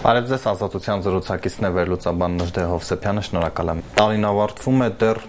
Բարև ձեզ, Ազատության զրուցակիցն է վերլուծաբան Նժդեհ Հովսեփյանը, շնորհակալ եմ։ Տարին ավարտվում է, դեռ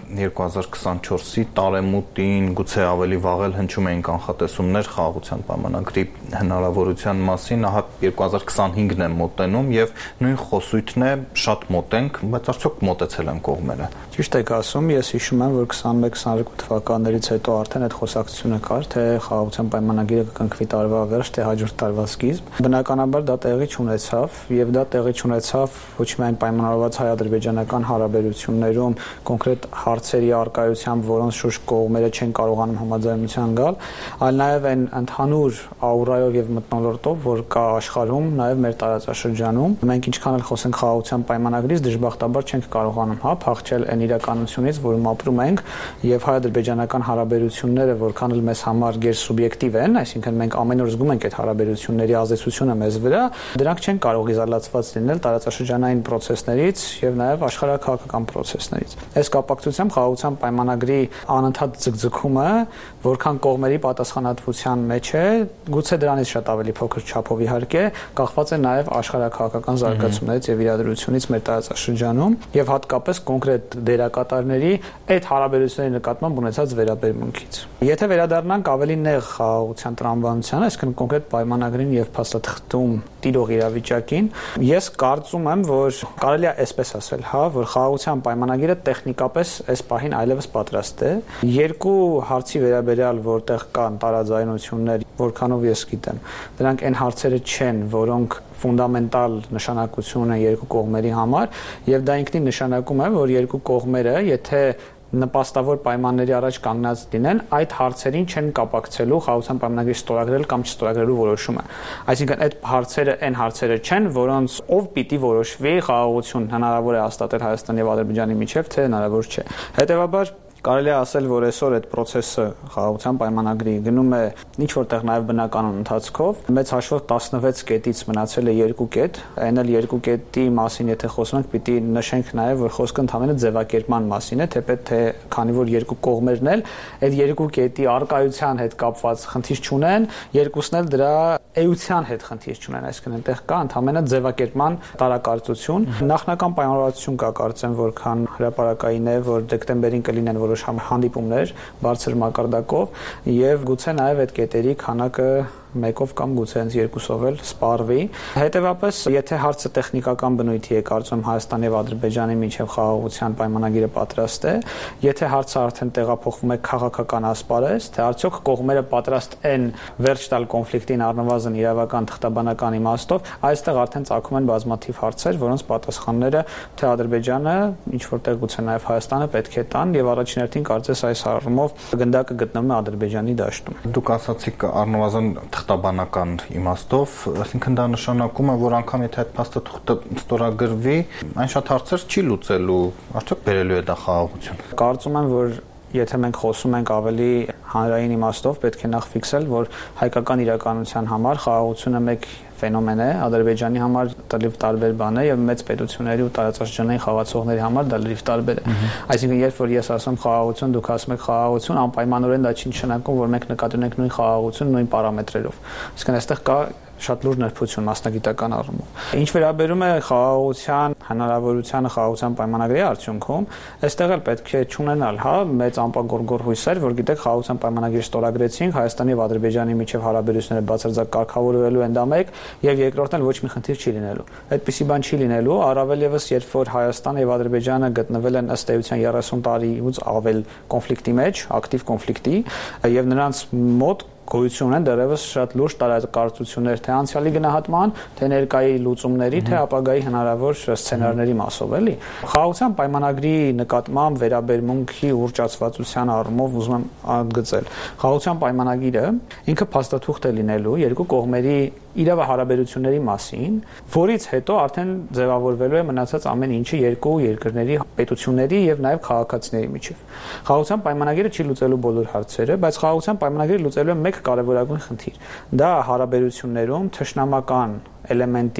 2024-ի տարեմուտին, գուցե ավելի վաղ էլ հնչում էին կանխատեսումներ խաղաղության պայմանագրի հնարավորության մասին, ահա 2025-ն է մոտենում եւ նույն խոսույթն է շատ մոտենք, բայց արդյոք մոտեցել են կողմերը։ Ճիշտ եք ասում, ես հիշում եմ, որ 21-22 թվականներից հետո արդեն այդ խոսակցությունը կար, թե խաղաղության պայմանագիրը կկնքվի տարվա վերջ, թե հաջորդ տարվա սկիզբ։ Բնականաբար դա տեղի չունեցավ, եւ դա տեղի չունեցավ ոչ միայն պայմանավորված հայ-ադրբեջանական հարաբերություններում կոնկրետ հարցերի առկայությամբ, որոնց շուրջ կողմերը չեն կարողանում համաձայնության գալ, այլ նաեւ այն ընդհանուր աուրայով եւ մթնոլորտով, որ կա աշխարհում, նաեւ մեր տարածաշրջանում։ Մենք ինչքան էլ խոսենք խաղաղության պայմանագրից, դժբախտաբար չենք կարողանում փախչել այն իրականությունից, որում ապրում ենք, եւ հայ-ադրբեջանական հարաբերությունները, որքան էլ մեզ համար գերսուբյեկտիվ են, այսինքն մենք ամեն օր զգում ենք այդ հարաբերությունների ազդեցությունը մեզ վրա, դրանք չեն կարող իզոլացված լինել տարածաշրջանային process-ներից եւ նաեւ աշխարհաքաղաքական process-ներից։ Այս կապակցությամբ խաղաղության պայմանագրի անընդհատ ձգձգումը, որքան կողմերի պատասխանատվության մեջ է, գուցե դրանից շատ ավելի փոքր չափով իհարկե, կախված է նաեւ աշխարհաքաղաքական զարգացումներից եւ իրադրությունից մեր տարածաշրջանում եւ հատկապես կոնկրետ դերակատարների այդ հարաբերությունների նկատմամբ ունեցած վերաբերմունքից։ Եթե վերադառնանք ավելի նեղ խաղաղության տրամաբանությանը, այսինքն կոնկրետ պայմանագրին եւ փաստաթղթում տիրող իրավիճակին, ես կարծում եմ, որ կարելի է այսպես ասել, որ խաղաղության պայմանագիրը տեխնիկապես այս պահին այլևս պատրաստ է։ Երկու հարցի վերաբերյալ, որտեղ կան տարաձայնություններ, որքանով ես գիտեմ, դրանք այն հարցերը չեն, որոնք ֆունդամենտալ նշանակություն ունեն երկու կողմերի համար, եւ դա ինքնին նշանակում է, որ երկու կողմերը, եթե նպաստավոր պայմանների առաջ կանգնած լինեն, այդ հարցերին չեն կապակցելու խաղաղության պայմանագրի ստորագրել կամ չստորագրելու որոշումը։ Այսինքն այդ հարցերը այն հարցերը չեն, որոնց ով պիտի որոշվի խաղաղություն հնարավոր է հաստատել Հայաստանի եւ Ադրբեջանի միջեւ, թե հնարավոր չէ։ Հետեւաբար կարելի է ասել, որ այսօր այդ process-ը խաղաղության պայմանագրի գնում է ինչ որտեղ նաև բնականon ընթացքով։ Մեծ հաշվով 16 կետից մնացել է 2 կետ, այն էլ 2 կետի մասին եթե խոսում ենք, պիտի նշենք նաև, որ խոսքը ընդհանրապես ձևակերպման մասին է, թեպետ թե քանի որ երկու կողմերն էլ այդ 2 կետի արկայության հետ կապված խնդիր չունեն, երկուսն էլ դրա էության հետ խնդիր չունեն, այսինքն այնտեղ կա ընդհանրապես ձևակերպման տարակարծություն։ Նախնական պայմանավորվածություն կա, կարծեմ, որքան հրապարակային է, որ դեկտեմբերին կլինեն որոշ հանդիպումներ բարձր մակարդակով եւ գուցե նաեւ այդ կետերի քանակը մեկով կամ գուցե հենց երկուսով էլ սպառվի։ Հետևաբար, եթե հարցը տեխնիկական բնույթի է, կարծում Հայաստանի եւ Ադրբեջանի միջև խաղաղության պայմանագիրը պատրաստ է, եթե հարցը արդեն տեղափոխվում է քաղաքական ասպարեզ, թե արդյոք կողմերը պատրաստ են վերջ տալ կոնֆլիկտին առնվազն իրավական թղթաբանական իմաստով, այստեղ արդեն ծագում են բազմաթիվ հարցեր, որոնց պատասխանները թե Ադրբեջանը, ինչ որտեղ գուցե նաեւ Հայաստանը պետք է տան եւ առաջին հերթին կարծես այս առումով գնդակը գտնվում է Ադրբեջանի դաշտում։ Դուք ասացիք առնվազն թղթաբանական իմաստով, այսինքն դա նշանակում է, որ անգամ եթե այդ փաստաթուղթը ստորագրվի, այն շատ հարցեր չի լուծելու, արդյոք բերելու է դա խաղաղություն։ Կարծում եմ, որ եթե մենք խոսում ենք ավելի հանրային իմաստով, պետք է նախ ֆիքսել, որ հայկական իրականության համար խաղաղությունը մեկ ֆենոմեն է, Ադրբեջանի համար դա լիվ տարբեր բան է եւ մեծ պետությունների ու տարածաշրջանային խաղացողների համար դա լիվ տարբեր է։ Այսինքն երբ որ ես ասում խաղաղություն, դուք ասում եք խաղաղություն, անպայմանորեն դա չի նշանակում, որ մենք նկատի ունենք նույն խաղաղություն նույն պարամետրերով։ Այսինքն այստեղ կա շատ լուրջ նրբություն մասնագիտական առումով։ Ինչ վերաբերում է խաղաղության հնարավորությանը խաղաղության պայմանագրի արդյունքում, այստեղ էլ պետք է չունենալ, մեծ անպագորգոր հույսեր, որ գիտեք խաղաղության պայմանագրի ստորագրեցինք, Հայաստանի եւ Ադրբեջանի միջև հարաբերությունները բացարձակ կարգավորվելու են, դա մեկ, եւ երկրորդն էլ ոչ մի խնդիր չի լինելու։ Այդպիսի բան չի լինելու, առավել եւս երբ որ Հայաստանը եւ Ադրբեջանը գտնվել են ըստ էության 30 տարուց ավել կոնֆլիկտի մեջ, ակտիվ կոնֆլիկտի, եւ նրանց մոտ գոյություն ունեն դեռևս շատ լուրջ տարակարծություններ թե անցյալի գնահատման, թե ներկայի լուծումների, թե ապագայի հնարավոր սցենարների մասով, էլի։ Խաղաղության պայմանագրի նկատմամբ վերաբերմունքի ուռճացվածության առումով ուզում եմ ընդգծել։ Խաղաղության պայմանագիրը ինքը փաստաթուղթ է լինելու երկու կողմերի իրավահարաբերությունների մասին, որից հետո արդեն ձևավորվելու է մնացած ամեն ինչը երկու երկրների պետությունների եւ նաեւ քաղաքացիների միջեւ։ Խաղաղության պայմանագիրը չի լուծելու բոլոր հարցերը, բայց խաղաղության պայմանագիրը լուծելու է մեկ կարևորագույն խնդիր։ Դա հարաբերություններում թշնամական էլեմենտի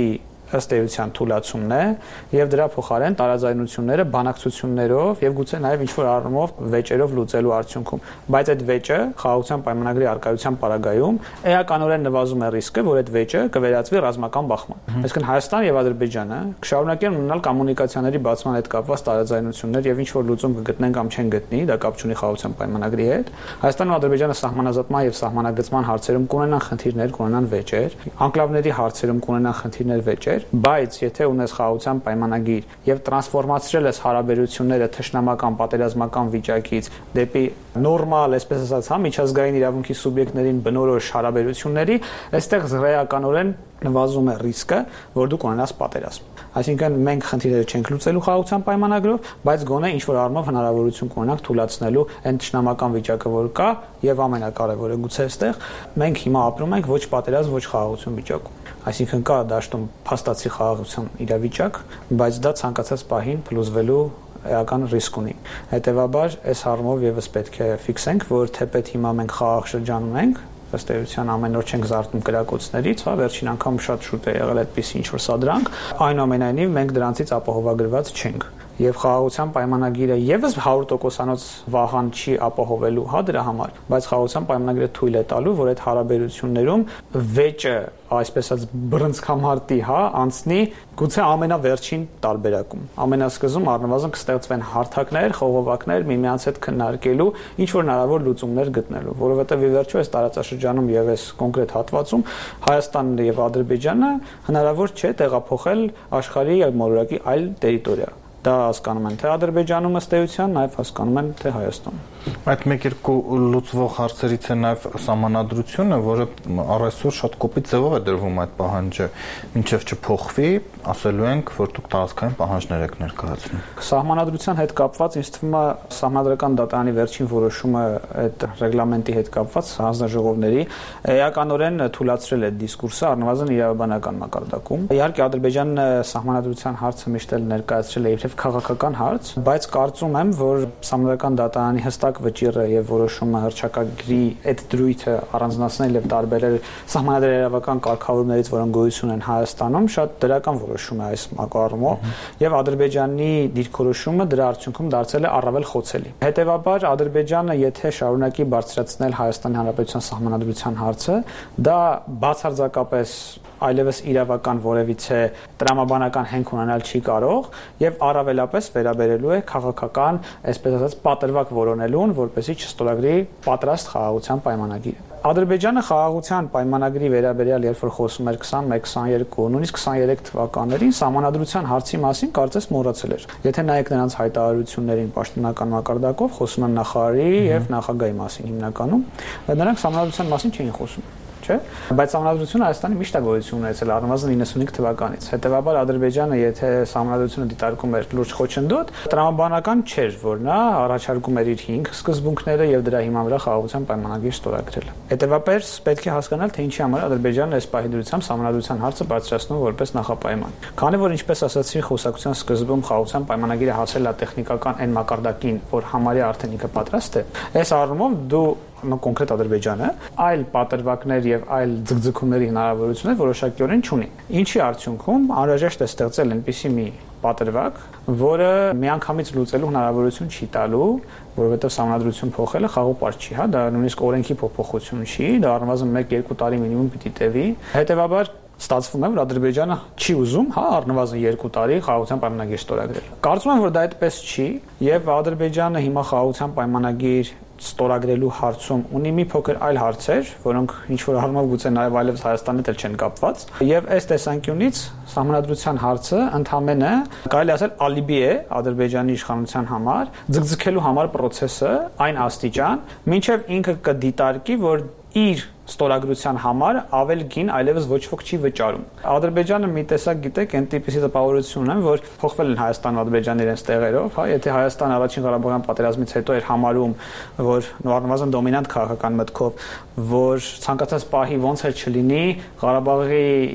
ըստ էության թուլացումն է եւ դրա փոխարեն տարաձայնությունները բանակցություններով եւ գուցե նաեւ ինչ-որ առումով վեճերով լուծելու արդյունքում, բայց այդ վեճը խաղաղության պայմանագրի արկայության պարագայում էականորեն նվազում է ռիսկը, որ այդ վեճը կվերածվի ռազմական բախման։ Այսինքն Հայաստանը եւ Ադրբեջանը կշարունակեն ունենալ կոմունիկացիաների բացման հետ կապված տարաձայնություններ եւ ինչ-որ լուծում կգտնեն կամ չեն գտնի, դա կապ չունի խաղաղության պայմանագրի հետ։ Հայաստանն ու Ադրբեջանը սահմանազատման եւ սահմանագծման հարցերում կունենան խնդիրներ, կունենան վեճեր, անկլավների հարցերում կունենան խնդիրներ, վեճեր, բայց եթե ունես խաղաղության պայմանագիր եւ տրանսֆորմացրել ես հարաբերությունները թշնամական պատերազմական վիճակից դեպի նորմալ, այսպես ասած, միջազգային իրավունքի սուբյեկտներին բնորոշ հարաբերությունների, այստեղ զրեականորեն նվազում է ռիսկը, որ դու կունենաս պատերազմ։ Այսինքն մենք խնդիրները չենք լուծելու խաղաղության պայմանագրով, բայց գոնե ինչ-որ առումով հնարավորություն կունենանք թույլատնելու այն ճշնամական վիճակը, որ կա, եւ ամենակարևորը գուցե այստեղ մենք հիմա ապրում ենք ոչ պատերազմ, ոչ խաղաղություն վիճակում։ Այսինքն կա դաշտում փաստացի խաղաղության իրավիճակ, բայց դա ցանկացած պահին փլուզվելու էական ռիսկ ունի։ Հետևաբար, այս առումով եւս պետք է ֆիքսենք, որ թեպետ հիմա մենք խաղաղ շրջանում ենք, ըստ էության ամեն օր չենք զարթնում կրակոցներից, հա, վերջին անգամ շատ շուտ է եղել այդպիսի ինչ-որ սադրանք, այնուամենայնիվ մենք դրանցից ապահովագրված չենք։ Եվ խաղաղության պայմանագիրը եւս 100%-անոց վախան չի ապահովելու, հա, դրա համար, բայց խաղաղության պայմանագիրը թույլ է տալու, որ այդ հարաբերություններում վեճը, այսպես ասած, բռնցքամարտի, հա, անցնի գուցե ամենավերջին տարբերակում։ Ամենասկզում առնվազն կստեղծվեն հարթակներ, խողովակներ միմյանց հետ քննարկելու, ինչ որ հնարավոր լուծումներ գտնելու, որովհետեւ ի վերջո այս տարածաշրջանում եւ այս կոնկրետ հատվածում Հայաստանն եւ Ադրբեջանը հնարավոր չէ տեղափոխել աշխարհի մոլորակի այլ տերիտորիա։ Դա հասկանում են թե Ադրբեջանում ըստ էության, նաև հասկանում են թե Հայաստանում։ Այդ մեկ-երկու լուծվող հարցերից է նաև սահմանադրությունը, որը առայսօր շատ կոպիտ ձևով է դրվում այդ պահանջը, մինչև չփոխվի, ասելու ենք, որ դուք տարածքային պահանջներ եք ներկայացնում։ Սահմանադրության հետ կապված ինձ թվում է Սահմանադրական դատարանի վերջին որոշումը այդ ռեգլամենտի հետ կապված հանձնաժողովների էականորեն թույլատրել է դիսկուրսը առնվազն իրավաբանական մակարդակում։ Իհարկե Ադրբեջանը սահմանադրության հարցը միշտ էլ ներկայացրել է իբրև քաղաքական հարց, բայց կարծում եմ, որ Սահմանադրական դատարանի հստակ վճիռը եւ որոշումը հռչակագրի այդ դրույթը առանձնացնել եւ տարբերել սահմանադրական կարգավորումներից, որոնք գոյություն են Հայաստանում, շատ դրական որոշում է այս մակարդակով եւ Ադրբեջանի դիրքորոշումը դրա արդյունքում դարձել է առավել խոցելի։ Հետևաբար Ադրբեջանը եթե շարունակի բարձրացնել Հայաստանի Հանրապետության սահմանադրության հարցը, դա բացարձակապես այլևս իրավական որևիցե տրամաբանական հենք ունենալ չի կարող եւ առավելապես վերաբերելու է քաղաքական, այսպես ասած, պատրվակ որոնելուն, որպեսզի չստորագրի պատրաստ խաղաղության պայմանագիրը։ Ադրբեջանը խաղաղության պայմանագրի վերաբերյալ երբ որ խոսում էր 21, 22, նույնիսկ 23 թվականներին սահմանադրության հարցի մասին կարծես մոռացել էր։ Եթե նայեք նրանց հայտարարություններին պաշտոնական մակարդակով, խոսում են նախարարի եւ նախագահի մասին հիմնականում, նրանք սահմանադրության մասին չէին խոսում։ Բայց սահմանադրությունը Հայաստանի միշտ է գոյություն ունեցել առնվազն 95 թվականից։ Հետևաբար Ադրբեջանը եթե սահմանադրությունը դիտարկում էր լուրջ խոչընդոտ, տրամաբանական չէր, որ նա առաջարկում էր իր 5 սկզբունքները եւ դրա հիման վրա խաղաղության պայմանագիր ստորագրել։ Հետևաբար պետք է հասկանալ, թե ինչի համար Ադրբեջանը այս պահի դրությամբ սահմանադրության հարցը բարձրացնում որպես նախապայման։ Քանի որ ինչպես ասացի, խոսակցության սկզբում խաղաղության պայմանագիրը հասել է տեխնիկական այն մակարդակին, որ համարյա արդեն ինքը պատրաստ է, այս առումով դու կոնկրետ Ադրբեջանը այլ պատրվակներ եւ այլ ձգձգումների հնարավորություններ որոշակիորեն չունի։ Ինչի արդյունքում անհրաժեշտ է ստեղծել այնպիսի մի պատրվակ, որը միանգամից լուծելու հնարավորություն չի տալու, որովհետեւ սահմանադրություն փոխելը խաղաղ պարզ չի, հա, դա նույնիսկ օրենքի փոփոխություն չի, դա առնվազն 1-2 տարի մինիմում պիտի տևի։ Հետևաբար ստացվում է, որ Ադրբեջանը չի ուզում, հա, առնվազն 2 տարի խաղաղության պայմանագիր ստորագրել։ Կարծում եմ, որ դա այդպես չի, եւ Ադրբեջանը հիմա խաղաղության պայմանագիր ստորագրելու հարցում ունի մի փոքր այլ հարցեր, որոնք ինչ որ առումով գուցե նաև այլևս Հայաստանի հետ չեն կապված, եւ այս տեսանկյունից սահմանադրության հարցը ընդհանրապես կարելի ասել ալիբի է Ադրբեջանի իշխանության համար ձգձգելու համար process-ը այն աստիճան, մինչեւ ինքը կդիտարկի, որ իր ստորագրության համար ավել գին այլևս ոչ ոք չի վճարում։ Ադրբեջանը մի տեսակ գիտեք, այն տիպիսի տպավորություն ունեն, որ փոխվել են Հայաստանն ու Ադրբեջանը իրենց տեղերով, հա, եթե Հայաստանը առաջին Ղարաբաղյան պատերազմից հետո էր համարում, որ առնվազն դոմինանտ քաղաքական մտքով, որ ցանկացած պահի ոնց էլ չլինի Ղարաբաղի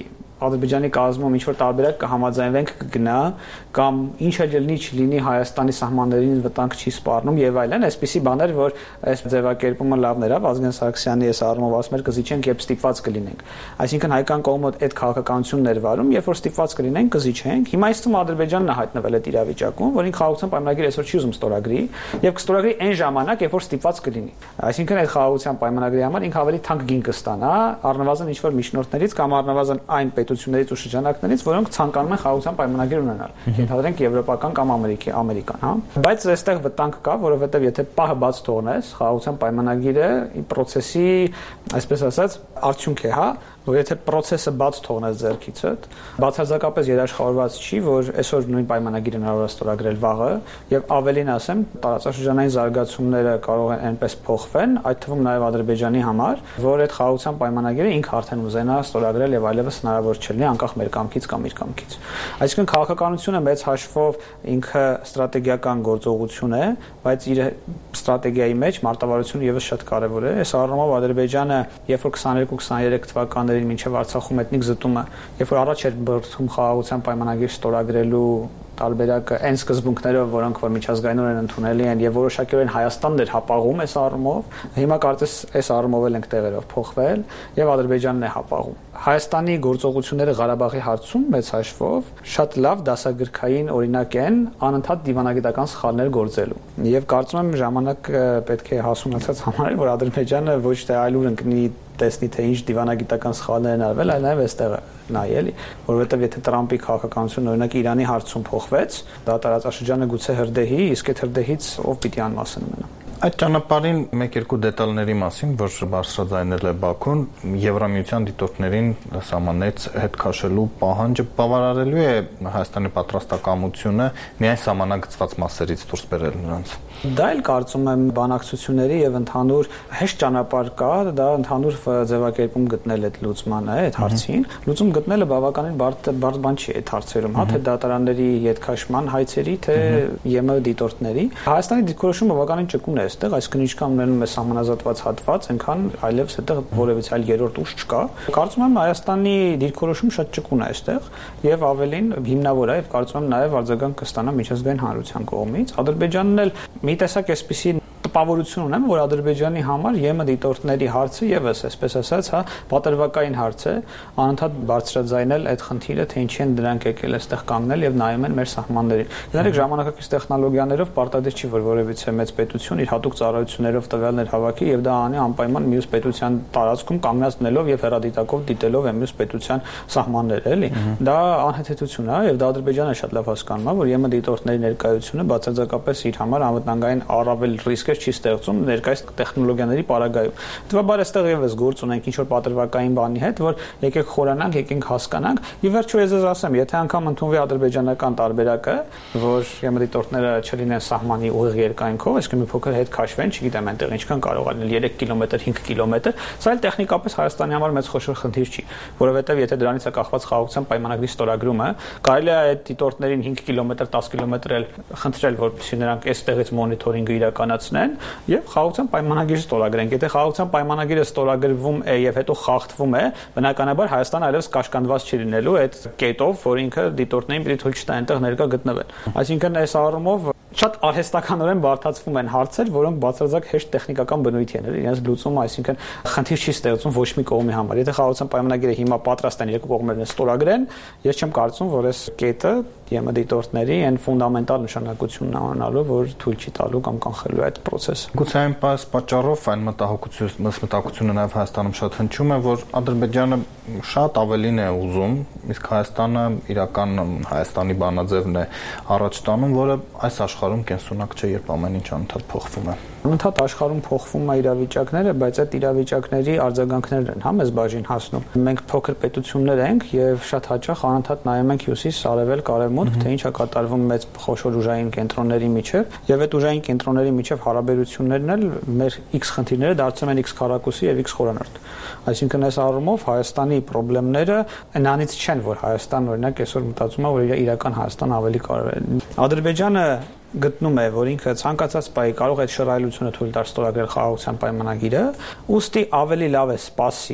Ադրբեջանի կազմում ինչ որ տարբերակ կհամաձայնվենք կգնա կամ ինչ էլ լինի չլինի Հայաստանի սահմաններին վտանգ չի սպառնում եւ այլն, այսպիսի բաներ, որ այս ձևակերպումը լավն էր, Վազգեն Սարգսյանի այս առումով ասում էր կզիջենք, երբ ստիպված կլինենք։ Այսինքն հայկական կողմը այդ քաղաքականությունն էր վարում, երբ որ ստիպված կլինենք կզիջենք։ Հիմա իստում Ադրբեջանն է հայտնվել այդ իրավիճակում, որին խաղաղության պայմանագիրը այսօր չի ուզում ստորագրի եւ կստորագրի այն ժամանակ, երբ որ ստիպված կլինի։ Այսինքն այդ խաղաղության պայմանագրի համար ինքը ավելի թանկ գին կստանա, առնվազն ինչ որ միջնորդներից կամ առնվազն այն պետություններից ու շրջանակներից, որոնք ցանկանում են խաղաղության պայմանագիր ունենալ։ Ենթադրենք եվրոպական կամ ամերիկան, հա։ Բայց այստեղ վտանգ կա, որովհետեւ եթե պահը բաց թողնես, խաղաղության պայմանագիրը process-ի, այսպես ասած, արդյունք է, հա, որ եթե process-ը բաց թողնես ձեռքիցդ, բացարձակապես երաշխավորված չի, որ այսօր նույն պայմանագիրը հնարավոր է ստորագրել վաղը, եւ ավելին ասեմ, տարածաշրջանային զարգացումները կարող են այնպես փոխվեն, այդ թվում նաեւ Ադրբեջանի համար, որ այդ խաղաղության պայմանագիրը ինքը արդեն ուզենա ստորագրել եւ այլևս հնարավոր չլինի անկախ մեր կամքից կամ իր կամքից։ Այսինքն քաղաքականությունը մեծ հաշվով ինքը ստրատեգիական գործողություն է, բայց իր ստրատեգիայի մեջ մարտավարությունը եւս շատ կարեւոր է։ Այս առումով Ադրբեջանը, երբ որ 22-23 թվականներին մինչև Արցախում էթնիկ զտումը, երբ որ առաջ էր բրդում խաղաղության պայմանագիր ստորագրելու տարբերակը այն սկզբունքներով, որոնք որ միջազգայինորեն ընդունելի են եւ որոշակիորեն Հայաստանն էր հապաղում այս առումով, հիմա կարծես այս առումով էլ ենք տեղերով փոխվել եւ Ադրբեջանն է հապաղում։ Հայաստանի գործողությունները Ղարաբաղի հարցում մեծ հաշվով շատ լավ դասագրքային օրինակ են անընդհատ դիվանագիտական սխալներ գործելու։ Եվ կարծում եմ ժամանակ պետք է հասունացած համարել, որ Ադրբեջանը ոչ թե այլուր ընկնի տեսնի թե ինչ դիվանագիտական սխալներ են արվել, այլ նաև այստեղ նայ էլի, որովհետև եթե Տրամպի քաղաքականությունը օրինակ Իրանի հարցում փոխվեց, դա տարածաշրջանը գուցե հրդեհի, իսկ այդ հրդեհից ով պիտի անմասն մնա։ Այդ ճանապարհին մեկ-երկու դետալների մասին, որ բարձրաձայնել է Բաքուն, Եվրամիության դիտորդներին սահմանից հետ քաշելու պահանջը բավարարելու է Հայաստանի պատրաստակամությունը միայն սահմանագծված մասերից դուրս բերել նրանց։ Դա էլ կարծում եմ բանակցությունների եւ ընդհանուր հեշտ ճանապարհ կա, դա ընդհանուր ձևակերպում գտնել այդ լուծմանը, այդ հարցին։ Լուծում գտնելը բավականին բարդ բան չի այդ հարցերում, հա, թե դատարանների յետքաշման հայցերի, թե ԵՄ դիտորդների։ Հայաստանի դիրքորոշումը բավականին ճկուն է այստեղ, այսինքն ինչքան ունենում է սահմանազատված հատված, այնքան այլևս այդտեղ որևէ այլ երրորդ ուժ չկա։ Կարծում եմ Հայաստանի դիրքորոշումը շատ ճկուն է այստեղ եւ ավելին հիմնավոր է եւ կարծում եմ նաեւ արձագանք կստանա միջազգային հանրության կողմից։ Ադրբեջանն էլ մի տեսակ էսպիսի տպավորություն ունեմ, որ Ադրբեջանի համար ԵՄ դիտորդների հարցը եւս, այսպես ասած, հա, պատրվակային հարց է, անընդհատ բարձրաձայնել այդ խնդիրը, թե ինչի են դրանք եկել այստեղ կանգնել եւ նայում են մեր սահմաններին։ Գիտեք, ժամանակակից տեխնոլոգիաներով պարտադիր չի, որ որևիցե մեծ պետություն իր հատուկ ծառայություններով տվյալներ հավաքի եւ դա անի անպայման մյուս պետության տարածքում կանգնած դնելով եւ հեռադիտակով դիտելով մյուս պետության սահմանները, էլի։ Դա անհեթեթություն է եւ դա Ադրբեջանը շատ լավ հասկանում է, որ ԵՄ դիտորդների ներկայությունը բացարձակապես իր համար անվտանգային առավել ռիսկեր չի ստեղծում ներկայիս տեխնոլոգիաների պարագայում։ Դեպաբար այստեղ եւս գործ ունենք ինչ որ պատրվակային բանի հետ, որ եկեք խորանանք, եկենք հասկանանք։ Եվ վերջո ես ձեզ ասեմ, եթե անգամ ընդունվի ադրբեջանական տարբերակը, որ ԵՄ դիտորդները չլինեն սահմանի ուղիղ երկայնքով, այսինքն մի փոքր հետ քաշվեն, չգիտեմ այնտեղ ինչքան կարող է լինել 3 կիլոմետր, 5 կիլոմետր, սա էլ տեխնիկապես Հայաստանի համար մեծ խոշոր խնդիր չի, որովհետեւ եթե դրանից է կախված խաղաղության պայմանագրի ստորագրումը, կարելի է այդ դիտորդներին 5 կիլոմետր, 10 կիլոմետր էլ խնդրել, որպեսզի նրանք այստեղից մոնիթորինգը իրականացնեն եւ խաղաղության պայմանագիր ստորագրենք։ Եթե խաղաղության պայմանագիրը ստորագրվում է եւ հետո խախտվում է, բնականաբար Հայաստանը այլևս կաշկանդված չի լինելու այդ կետով, որ ինքը դիտորդներին պիտի թույլ չտա այնտեղ ներկա գտնվեն։ Այսինքն այս առումով շատ արհեստականորեն բարդացվում են հարցեր, որոնք բացարձակ հեշտ տեխնիկական բնույթ են, իրենց լուծումը, այսինքն խնդիր չի ստեղծում ոչ մի կողմի համար։ Եթե խաղաղության պայմանագիրը հիմա պատրաստ են երկու կողմերն ստորագրեն, ես չեմ կարծում, որ այս կետը ԵՄ դիտորդների այն ֆունդամենտալ նշանակությունն ունենալու, որ թույլ չի տալու կամ կանխելու այդ process-ը։ Գուցե այն պատճառով այն մտահոգությունը նաև Հայաստանում շատ հնչում է, որ Ադրբեջանը շատ ավելին է ուզում, իսկ Հայաստանը իրական Հայաստանի բանաձևն է առաջ տանում, որը այս աշխարհում կենսունակ չէ, երբ ամեն ինչ անընդհատ փոխվում է։ Անընդհատ աշխարհում փոխվում է իրավիճակները, բայց այդ իրավիճակների արձագանքներն են, հա, մեզ բաժին հասնում։ Մենք փոքր պետություններ ենք եւ շատ հաճախ անընդհատ նայում ենք հյուսիս, արևելք, արևմուտք, թե ինչ է կատարվում մեծ խոշոր ուժային կենտրոնների միջև, եւ այդ ուժային կենտրոնների միջև հարաբերություններն էլ մեր X խնդիրները դարձնում են X քառակուսի եւ X խորանարդ։ Այսինքն այս առումով Հայաստանի խնդիրները այնանից չեն, որ Հայաստան օրինակ այսօր մտածում է, որ իրական Հայաստան ավելի կարևոր է։ Ադրբեջանը գտնում է, որ ինքը ցանկացած պահի կարող է այդ շռայլությունը թույլ տալ ստորագրել խաղաղության պայմանագիրը, ուստի ավելի լավ է սպասի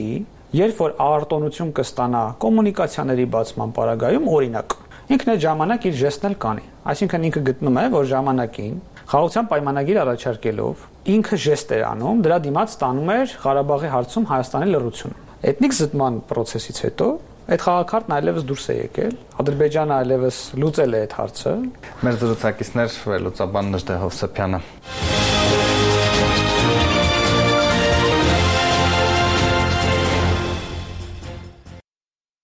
Երբ որ արտոնություն կստանա կոմունիկացիաների բացման պարագայում, օրինակ, ինքն այդ ժամանակ իր ժեստն էլ կանի։ Այսինքն ինքը գտնում է, որ ժամանակին խաղաղության պայմանագիր առաջարկելով ինքը ժեստ էր անում, դրա դիմաց ստանում էր Ղարաբաղի հարցում Հայաստանի լռությունը։ Էթնիկ զտման process-ից հետո այդ խաղաքարտն այլևս դուրս է եկել, Ադրբեջանը այլևս լուծել է այդ հարցը։ Մեր զրուցակիցներ վերլուծաբան Նժդե Հովսեփյանը։